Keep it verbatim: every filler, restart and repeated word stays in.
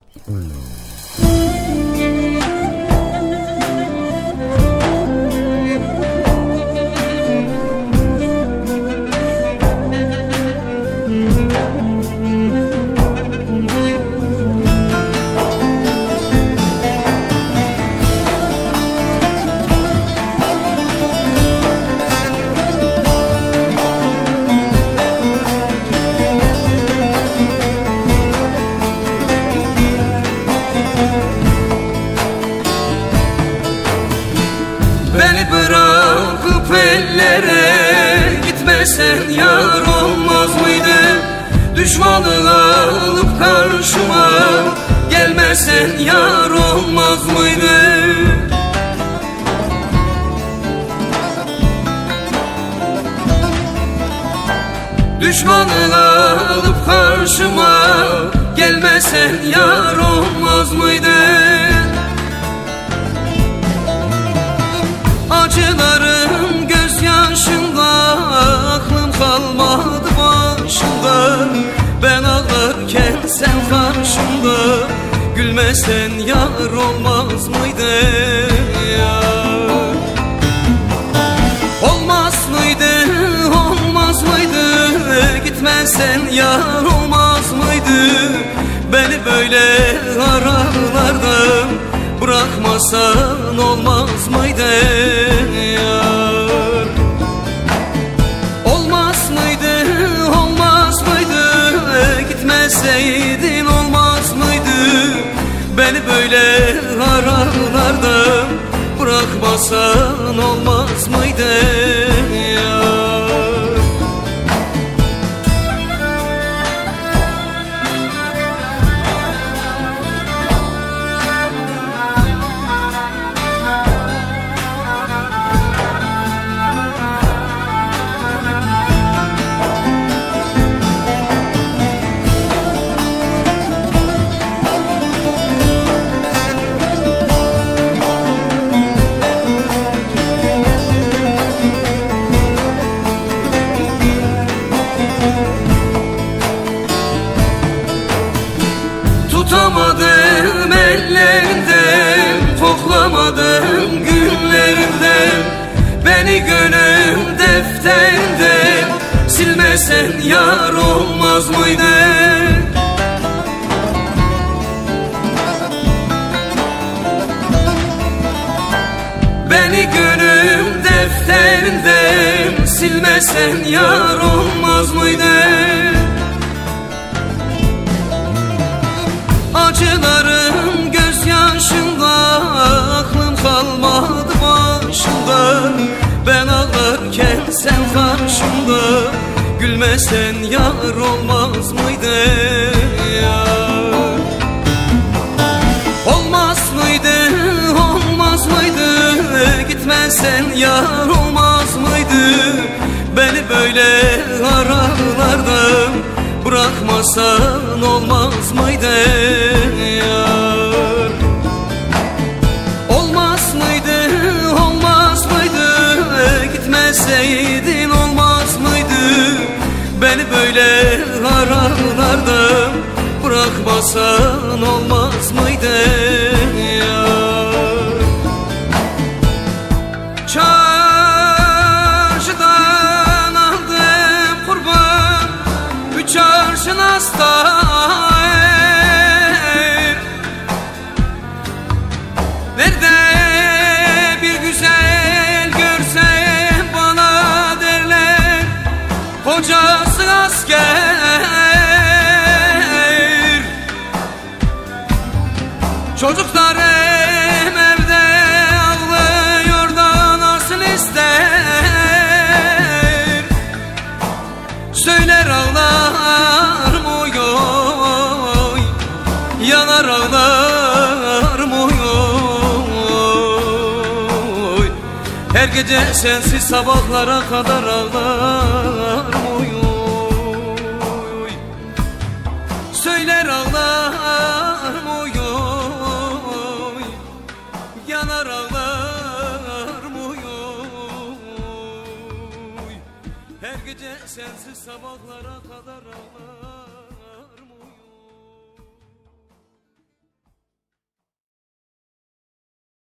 Beni bırakıp ellere gitmesen yar olmaz mıydı? Düşmanı alıp karşıma gelmesen yar olmaz mıydı? Düşmanı alıp karşıma gelmesen yar olmaz mıydı? Acılarım gözyaşında, aklım kalmadı başımda. Ben ağlarken sen karşımda, gülmesen yar olmaz mıydı yar? Olmaz mıydı, olmaz mıydı, gitmesen yar olmaz mıydı? Beni böyle aralarda bırakmasan olmaz mıydı yar? Olmaz mıydı, olmaz mıydı, gitmeseydin olmaz mıydı? Beni böyle aralarda bırakmasan olmaz mıydı yar? Tutamadım ellerinden, koklamadım günlerinden. Beni gönül defterinden silmesen yar olmaz mıydı? Beni gönül defterinden silmesen yar olmaz mıydı? Acılarım gözyaşında, aklım kalmadı başımda. Ben ağlarken sen karşımda, gülmesen yar olmaz mıydı yar? Olmaz mıydı, olmaz mıydı, gitmesen yar olmaz mıydı? Beni böyle aralarda bırakmasan olmaz mıydı yar? Olmaz mıydı, olmaz mıydı, gitmeseydin olmaz mıydı? Beni böyle aralarda bırakmasan olmaz mıydı yar? Çarşıdan aldım kurban, üç arşın hasta er. Nerede bir güzel görsem bana derler, kocası asker. Çocuklarım evde ağlıyor da nasıl ister? Söyler ağlarım oy oy, yanar ağlarım oy oy. Her gece sensiz sabahlara kadar ağlarım oy oy. Söyler ağlarım oy oy, yanar ağlarım oy oy. Her gece sensiz sabahlara kadar ağlarım.